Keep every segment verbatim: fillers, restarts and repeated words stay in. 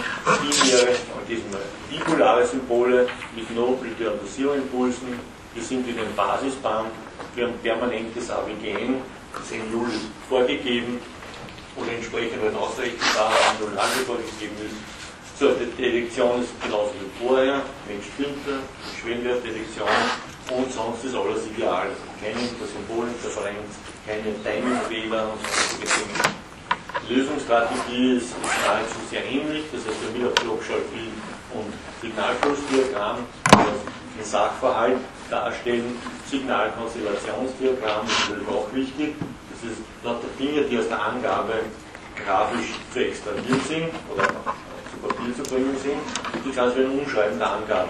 binäre, diesem bipolare Symbole mit Nobelty und Zero-Impulsen. Wir sind in den Basisband, wir haben permanentes A W G N, das N null ist vorgegeben oder entsprechend ein ausrechenbarer N null vorgegeben ist. So, die Detektion ist genauso wie vorher, Mensch-Filter, Schwellenwertdetektion und sonst ist alles ideal. Keine Symbolinterferenz, keine Timingfehler und sonstige Dinge. Die Lösungsstrategie ist, ist nahezu sehr ähnlich, das heißt, wir haben Blockschaltbild und Signalflussdiagramm, das den Sachverhalt darstellen. Signalkonstellationsdiagramm ist natürlich auch wichtig. Das ist lauter Dinge, die aus der Angabe grafisch zu extrahieren sind oder zu Papier zu bringen sind. Die kannst du in Umschreiben der Angabe.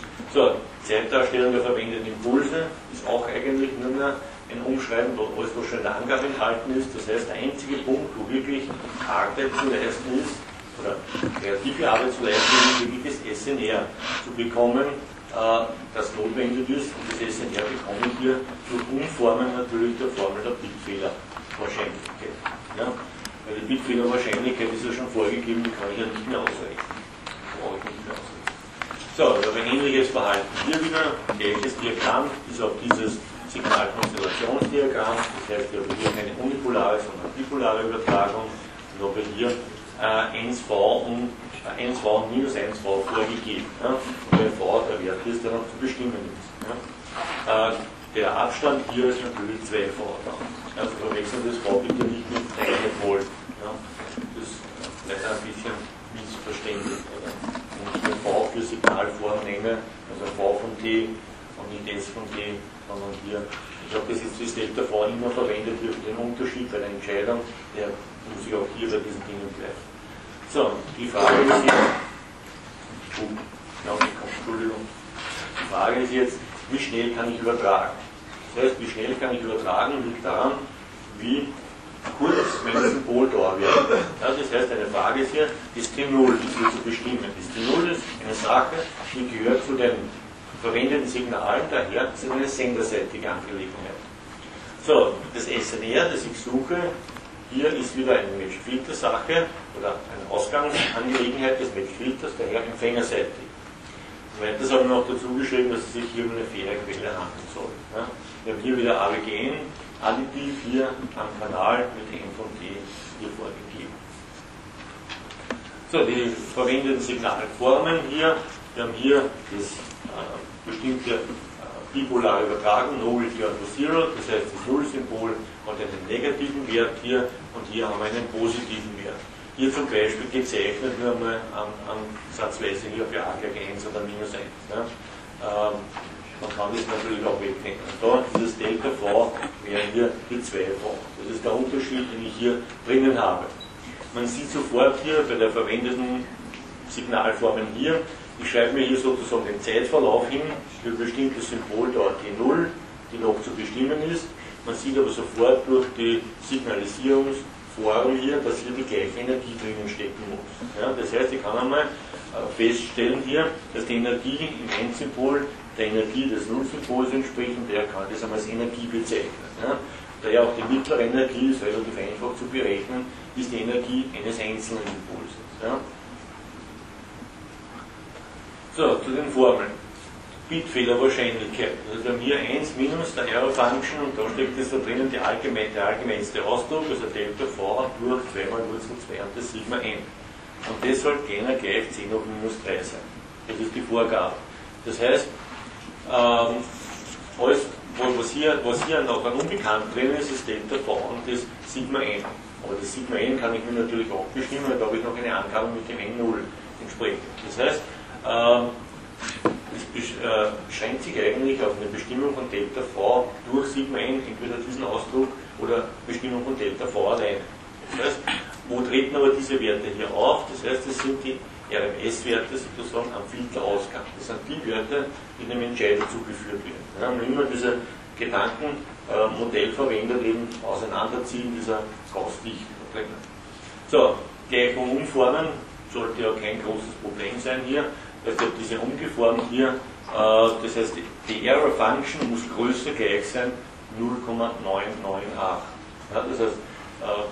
So, Zeitdarstellung der verwendeten Impulse ist auch eigentlich nur mehr ein Umschreiben, wo alles, was schon in der Angabe enthalten ist. Das heißt, der einzige Punkt, wo wirklich Arbeit zu leisten ist, oder kreative Arbeit zu leisten ist, wirklich das S N R zu bekommen, äh, das notwendig ist. Und das S N R bekommen wir durch Umformen natürlich der Formel der Bitfehlerwahrscheinlichkeit. Ja? Weil die Bitfehlerwahrscheinlichkeit ist ja schon vorgegeben, die kann ich ja nicht mehr ausrechnen. Brauche ich nicht mehr ausrechnen. So, wir haben ein ähnliches Verhalten hier wieder. Gleiches Diagramm ist auch dieses Signalkonstellationsdiagramm, das heißt, wir haben hier keine unipolare, sondern bipolare Übertragung. Und auch hier äh, eins V und äh, eins V und minus eins V vorgegeben. Ja? Und der V der Wert ist, der noch zu bestimmen ist. Ja? Äh, der Abstand hier ist natürlich zwei V dann. Also verwechseln das V bitte nicht mit drei Volt. Ja? Das ist leider ein bisschen missverständlich. Oder? Wenn ich den V für Signalform nehme, also V von T und nicht S von T, sondern hier, ich habe das jetzt das Delta V immer verwendet hier für den Unterschied bei der Entscheidung, der muss ich auch hier bei diesen Dingen bleiben. So, die Frage ist jetzt, oh, ja, Entschuldigung, die Frage ist jetzt, wie schnell kann ich übertragen? Das heißt, wie schnell kann ich übertragen, liegt daran, wie kurz mein Symboldauer wird. Ja, das heißt, eine Frage ist hier, ist T null, ist hier zu bestimmen. Ist T null ist eine Sache, die gehört zu den verwendeten Signalen, daher ist es eine senderseitige Angelegenheit. So, das S N R, das ich suche, hier ist wieder eine Match-Filter-Sache oder eine Ausgangsangelegenheit des Match-Filters, daher empfängerseitig. Weiters habe ich noch dazu geschrieben, dass es sich hier um eine faire Quelle handeln soll. Ja. Wir haben hier wieder A W G N, additiv hier am Kanal mit M von T hier vorgegeben. So, die verwendeten Signalformen hier, wir haben hier das äh, bestimmte äh, bipolare Übertragung, Nobelty und Zero, das heißt das Null-Symbol hat einen negativen Wert hier und hier haben wir einen positiven Wert. Hier zum Beispiel gezeichnet nur einmal an, an Satzweise hier für A gleich eins oder minus eins. Ja. Ähm, man kann das natürlich auch wegnehmen. Da dieses Delta V wäre hier die zwei V. Das ist der Unterschied, den ich hier drinnen habe. Man sieht sofort hier bei der verwendeten Signalformen hier, ich schreibe mir hier sozusagen den Zeitverlauf hin für ein bestimmtes Symbol dort T null, die noch zu bestimmen ist. Man sieht aber sofort durch die Signalisierungsform hier, dass hier die gleiche Energie drinnen stecken muss. Ja, das heißt, ich kann einmal feststellen hier, dass die Energie im Endsymbol der Energie des Nullsymbols entspricht und der kann das einmal als Energie bezeichnen. Ja. Da ja auch die mittlere Energie ist relativ einfach zu berechnen, ist die Energie eines einzelnen Impulses. Ja. So, zu den Formeln. Bitfehlerwahrscheinlichkeit. Also wir haben hier eins minus der Error Function und da steckt es da drinnen die allgemein, der allgemeinste Ausdruck, also Delta V durch zwei mal Wurzel zwei und das Sigma n. Und das soll kleiner gleich zehn hoch minus drei sein. Das ist die Vorgabe. Das heißt, ähm, alles, was, hier, was hier noch an unbekannt drin ist, ist Delta V und das Sigma n. Aber das Sigma n kann ich mir natürlich auch bestimmen, weil da habe ich noch eine Angabe mit dem N null entsprechend. Das heißt, ähm, es beschränkt sich eigentlich auf eine Bestimmung von Delta V durch Sigma n, entweder diesen Ausdruck oder Bestimmung von Delta V allein. Das heißt, wo treten aber diese Werte hier auf? Das heißt, es sind die R M S-Werte sozusagen am Filterausgang. Das sind die Werte, die dem Entscheider zugeführt werden. Wir haben immer diese Gedankenmodell verwendet, eben Auseinanderziehen dieser Gauss-Dichtung drinnen. So, Gleichung umformen sollte ja kein großes Problem sein hier. Das heißt, diese umgeformt hier, äh, das heißt, die Error Function muss größer gleich sein null Komma neun neun acht. Ja, das heißt, äh,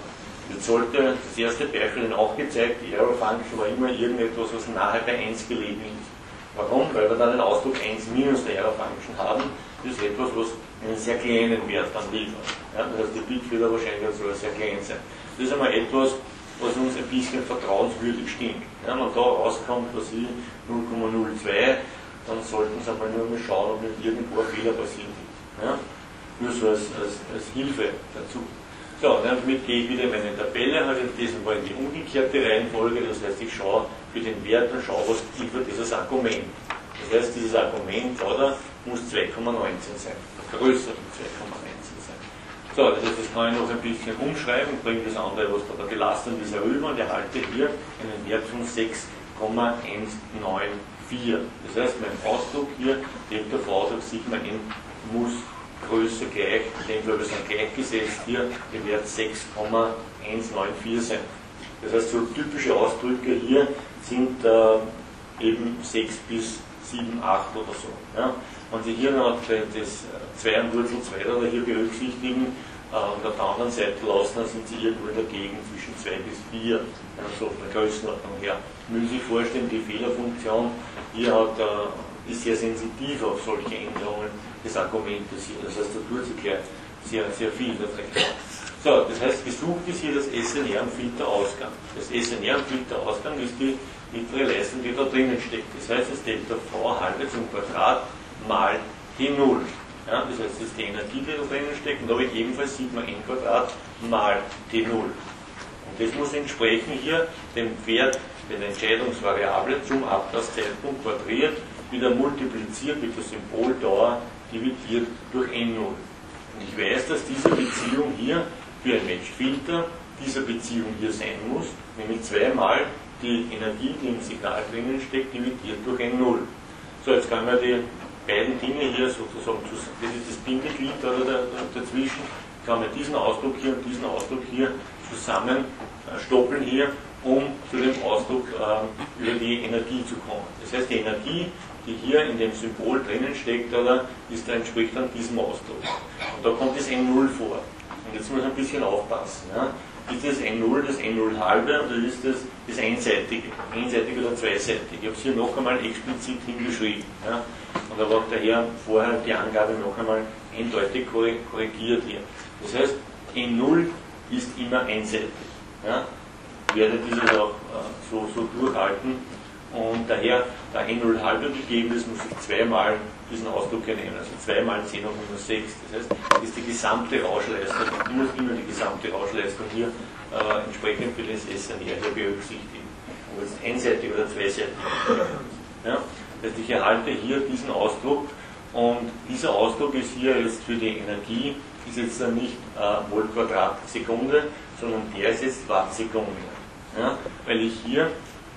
Jetzt sollte das erste Beispiel auch gezeigt, die Error Function war immer irgendetwas, was nahe bei eins gelegen ist. Warum? Weil wir dann den Ausdruck eins minus der Error Function haben. Das ist etwas, was einen sehr kleinen Wert dann liefert. Ja, das heißt, die Bitfehler wahrscheinlich soll sehr klein sein. Das ist einmal etwas, was uns ein bisschen vertrauenswürdig stinkt. Ja, wenn da rauskommt, was ich null Komma null zwei, dann sollten Sie einmal nur mal schauen, ob nicht irgendwo ein Fehler passiert ist. Ja? Nur so als, als, als Hilfe dazu. So, damit gehe ich wieder in meine Tabelle, halt in diesem Fall in die umgekehrte Reihenfolge, das heißt, ich schaue für den Wert und schaue, was liefert dieses Argument. Das heißt, dieses Argument oder, muss zwei Komma neunzehn sein, größer als zwei Komma neunzehn sein. So, das heißt, das kann ich noch ein bisschen umschreiben, bringe das andere, was da gelassen ist, herüber und erhalte hier einen Wert von sechs Komma eins neun vier. Das heißt, mein Ausdruck hier, Delta V durch Sigma n muss Größe gleich, in dem Fall wir sind gleichgesetzt hier, der Wert sechs Komma eins neun vier sein. Das heißt, so typische Ausdrücke hier sind äh, eben sechs bis sieben, acht oder so. Ja. Wenn Sie hier noch das zwei und Wurzel zwei oder hier berücksichtigen äh, und auf der anderen Seite lassen, dann sind Sie irgendwo in der Gegend zwischen zwei bis vier, ja, so von der Größenordnung her. Müssen Sie sich vorstellen, die Fehlerfunktion hier hat, äh, ist sehr sensitiv auf solche Änderungen des Argumentes hier. Das heißt, da tut sich gleich sehr, sehr viel da drin. So, das heißt, gesucht ist hier das S N R am Filterausgang. Das S N R am Filterausgang ist die mittlere Leistung, die da drinnen steckt. Das heißt, das Delta V halbe zum Quadrat mal T null. Ja, das heißt, das ist die Energie, die da drinnen steckt, und da habe ich ebenfalls Sigma n Quadrat mal T null. Und das muss entsprechen hier dem Wert der Entscheidungsvariable zum Ablasszeitpunkt quadriert, wieder multipliziert mit der Symboldauer dividiert durch N null. Und ich weiß, dass diese Beziehung hier für ein Matchfilter dieser Beziehung hier sein muss, nämlich zweimal die Energie, die im Signal drinnen steckt, dividiert durch N null. So, jetzt kann man die beiden Dinge hier sozusagen zusammen, das ist das Bindeglied oder dazwischen, kann man diesen Ausdruck hier und diesen Ausdruck hier zusammen stoppeln hier, um zu dem Ausdruck äh, über die Energie zu kommen. Das heißt, die Energie, die hier in dem Symbol drinnen steckt, oder, ist, entspricht dann diesem Ausdruck. Und da kommt das N null vor. Und jetzt muss man ein bisschen aufpassen. Ja. Ist das N null das N null halbe oder ist das das einseitige? Einseitig oder zweiseitig? Ich habe es hier noch einmal explizit hingeschrieben. Ja. Und da war daher vorher die Angabe noch einmal eindeutig korrigiert hier. Das heißt, N null ist immer einseitig. Ja. Ich werde dieses auch äh, so, so durchhalten. Und daher, da N null halbe gegeben ist, muss ich zweimal diesen Ausdruck hier nehmen, also zwei mal zehn hoch minus sechs. Das heißt, das ist die gesamte Rauschleistung. Ich muss immer die gesamte Rauschleistung hier äh, entsprechend für das S N R hier berücksichtigen. Ob es einseitig oder zweiseitig ist. Ja? Das heißt, ich erhalte hier diesen Ausdruck, und dieser Ausdruck ist hier jetzt für die Energie, ist jetzt dann nicht äh, Volt Quadrat Sekunde, sondern der ist jetzt Wattsekunde. Ja? Weil ich hier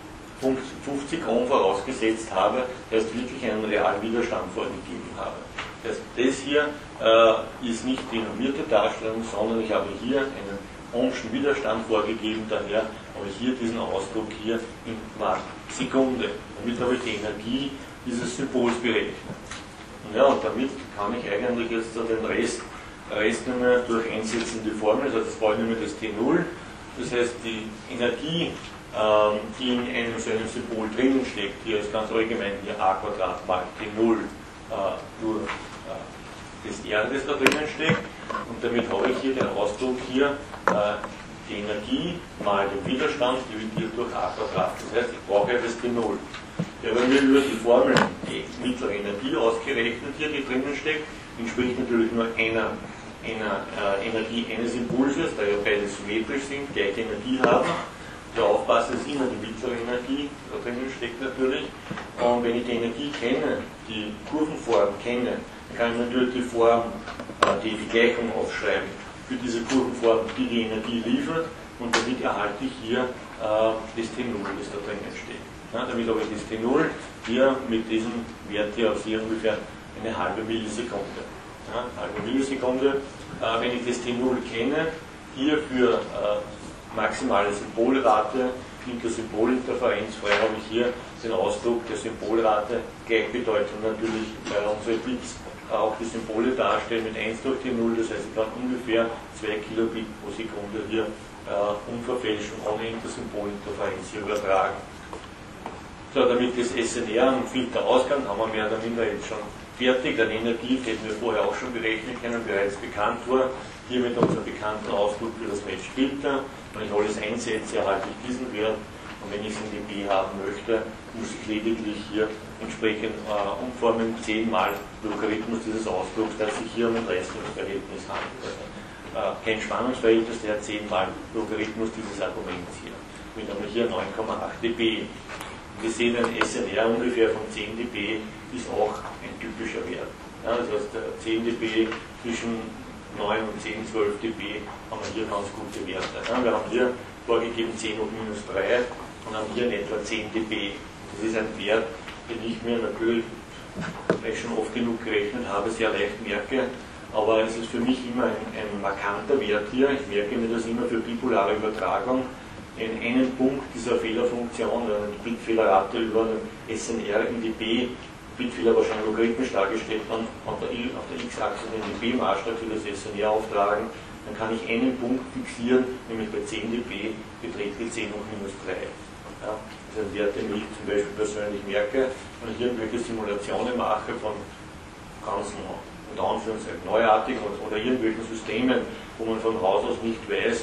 fünfzig Ohm vorausgesetzt habe, das heißt wirklich einen realen Widerstand vorgegeben habe. Das, heißt, das hier äh, ist nicht die normierte Darstellung, sondern ich habe hier einen Ohmschen Widerstand vorgegeben, daher habe ich hier diesen Ausdruck hier in Wattsekunde. Damit habe ich die Energie dieses Symbols berechnet. Und ja, und damit kann ich eigentlich jetzt den Rest, Rest nur mehr durch einsetzende Formel, also das brauche ich nur mehr das T null, das heißt die Energie, die in einem so einem Symbol drinnen steckt, hier ist ganz allgemein hier a Quadrat mal T null äh, durch äh, das R, das da drinnen steckt, und damit habe ich hier den Ausdruck hier, äh, die Energie mal den Widerstand dividiert durch a Quadrat. Das heißt, ich brauche ja das T null. Ich habe mir über die Formel die mittlere Energie ausgerechnet hier, die drinnen steckt, entspricht natürlich nur einer, einer äh, Energie eines Impulses, da ja beide symmetrisch sind, gleiche Energie haben. Ja, aufpassen ist immer die mittlere Energie, da drinnen steckt natürlich. Und wenn ich die Energie kenne, die Kurvenform kenne, dann kann ich natürlich die Form, die, die Gleichung aufschreiben für diese Kurvenform, die die Energie liefert, und damit erhalte ich hier äh, das T null, das da drinnen steht. Ja, damit habe ich das T null hier mit diesem Wert hier auf hier ungefähr eine halbe Millisekunde. Ja, halbe Millisekunde. Äh, wenn ich das T null kenne, hier für äh, maximale Symbolrate mit der Symbolinterferenz frei habe ich hier den Ausdruck der Symbolrate, Gleichbedeutung natürlich, weil unsere Bits auch die Symbole darstellen mit eins durch T null, das heißt ich kann ungefähr zwei Kilobit pro Sekunde hier äh, unverfälscht und ohne Intersymbolinterferenz hier übertragen. So, damit das S N R und Filter auskommt, haben wir mehr oder minder jetzt schon fertig. Der Energief hätten wir vorher auch schon berechnen können, bereits bekannt war. Hier mit unserem bekannten Ausdruck für das Match Filter. Wenn ich alles einsetze, erhalte ich diesen Wert. Und wenn ich es in dB haben möchte, muss ich lediglich hier entsprechend äh, umformen, zehnmal Logarithmus dieses Ausdrucks, dass sich hier um ein Leistungsverhältnis handelt. Also, äh, kein Spannungsverhältnis, der zehnmal Logarithmus dieses Arguments hier. Mit einmal hier neun Komma acht dB. Wir sehen, ein S N R ungefähr von zehn dB ist auch ein typischer Wert. Ja, das heißt, zehn dB zwischen neun und zehn, zwölf dB haben wir hier ganz gute Werte. Ja, wir haben hier vorgegeben zehn hoch minus drei und haben hier in etwa zehn dB. Das ist ein Wert, den ich mir natürlich, weil ich schon oft genug gerechnet habe, sehr leicht merke. Aber es ist für mich immer ein, ein markanter Wert hier. Ich merke mir das immer für bipolare Übertragung. In einem Punkt dieser Fehlerfunktion, eine Bitfehlerrate über einen S N R in dB, Bitfehler wahrscheinlich logarithmisch dargestellt, dann auf der, auf der X-Achse den dB-Maßstab für das S N R auftragen, dann kann ich einen Punkt fixieren, nämlich bei zehn dB beträgt die zehn hoch minus drei. Ja, das ist ein Wert, den ich zum Beispiel persönlich merke, wenn ich irgendwelche Simulationen mache von ganz unter Anführungszeichen neuartigen oder irgendwelchen Systemen, wo man von Haus aus nicht weiß,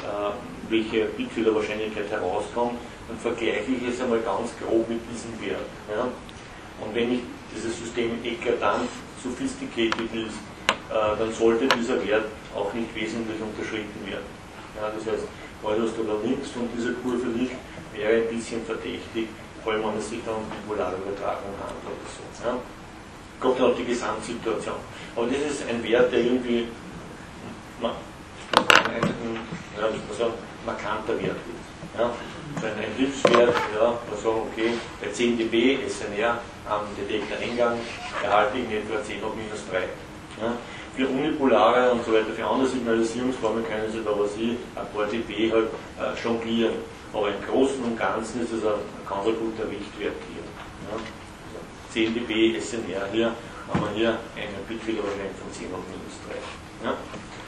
welche Bitfehlerwahrscheinlichkeit herauskommt, dann vergleiche ich es einmal ganz grob mit diesem Wert. Ja? Und wenn ich dieses System eklatant sophisticated ist, äh, dann sollte dieser Wert auch nicht wesentlich unterschritten werden. Ja, das heißt, alles, was da links von dieser Kurve liegt, wäre ein bisschen verdächtig, vor allem wenn es sich dann um bipolare Übertragung handelt oder so. Ja? Kommt dann auf die Gesamtsituation. Aber das ist ein Wert, der irgendwie na, ein, ein, ja, wie man sagen, markanter Wert ist. Ja? Ein, ein Hilfswert, ja, man sagen, okay, bei zehn dB S N R am Detektoreingang erhalte ich in etwa zehn hoch minus drei. Ja? Für unipolare und so weiter, für andere Signalisierungsformen können Sie da was ich, ein paar dB halt äh, jonglieren. Aber im Großen und Ganzen ist es ein, ein ganz guter Richtwert hier. Ja? Also zehn dB S N R hier, haben wir hier eine Bitfehlerwahrscheinlichkeit von zehn hoch minus drei. Ja?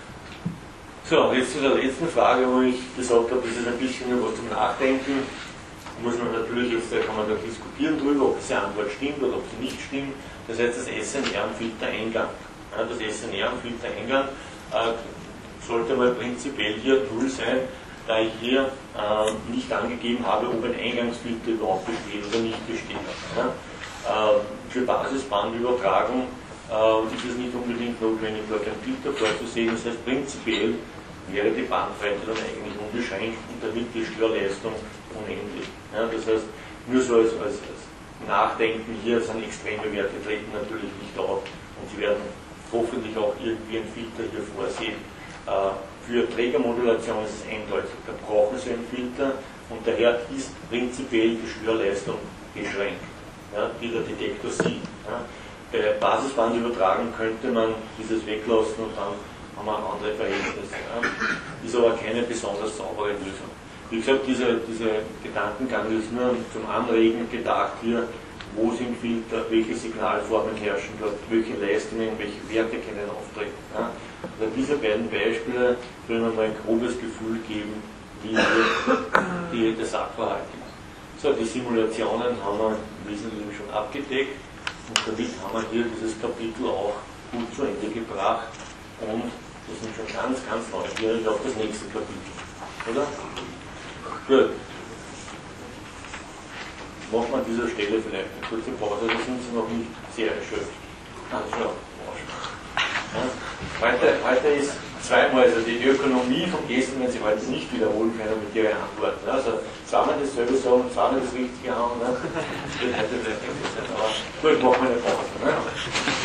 So, jetzt zu der letzten Frage, wo ich gesagt habe, das ist ein bisschen was zum Nachdenken. Muss man natürlich jetzt, da kann man da diskutieren drüber, ob diese Antwort stimmt oder ob sie nicht stimmt. Das heißt, das S N R am Filtereingang. Ja, das S N R am Filtereingang äh, sollte mal prinzipiell hier null sein, da ich hier äh, nicht angegeben habe, ob ein Eingangsfilter überhaupt besteht oder nicht besteht. Ja? Äh, für Basisbandübertragung äh, ist es nicht unbedingt notwendig, dort ein Filter vorzusehen. Das heißt, prinzipiell wäre die Bandbreite dann eigentlich unbeschränkt und damit die Störleistung unendlich. Ja, das heißt, nur so als, als, als Nachdenken hier sind extreme Werte treten natürlich nicht auf und Sie werden hoffentlich auch irgendwie einen Filter hier vorsehen. Äh, für Trägermodulation ist es eindeutig, da brauchen Sie einen Filter und daher ist prinzipiell die Störleistung beschränkt, ja, die der Detektor sieht. Ja. Bei Basisbandübertragung könnte man dieses weglassen und dann haben wir andere Verhältnisse. Ja. Ist aber keine besonders saubere Lösung. Wie gesagt, diese, diese Gedankengang ist nur zum Anregen gedacht hier, wo sind Filter, welche Signalformen herrschen dort, welche Leistungen, welche Werte können auftreten. Ja. Also diese beiden Beispiele können wir ein grobes Gefühl geben, wie hier der Sachverhalt ist. So, die Simulationen haben wir im Wesentlichen schon abgedeckt und damit haben wir hier dieses Kapitel auch gut zu Ende gebracht und wir sind schon ganz, ganz neugierig auf das nächste Kapitel. Oder? Gut. Machen wir an dieser Stelle vielleicht eine kurze Pause, da sind Sie noch nicht sehr erschöpft. Also, ja. heute, heute ist zweimal, also die Ökonomie von gestern, wenn Sie heute nicht wiederholen können mit Ihren Antworten. Also zweimal dasselbe sagen, zweimal das Richtige haben. Ne? Das wird heute vielleicht nicht sein. Aber gut, machen wir eine Pause. Ne?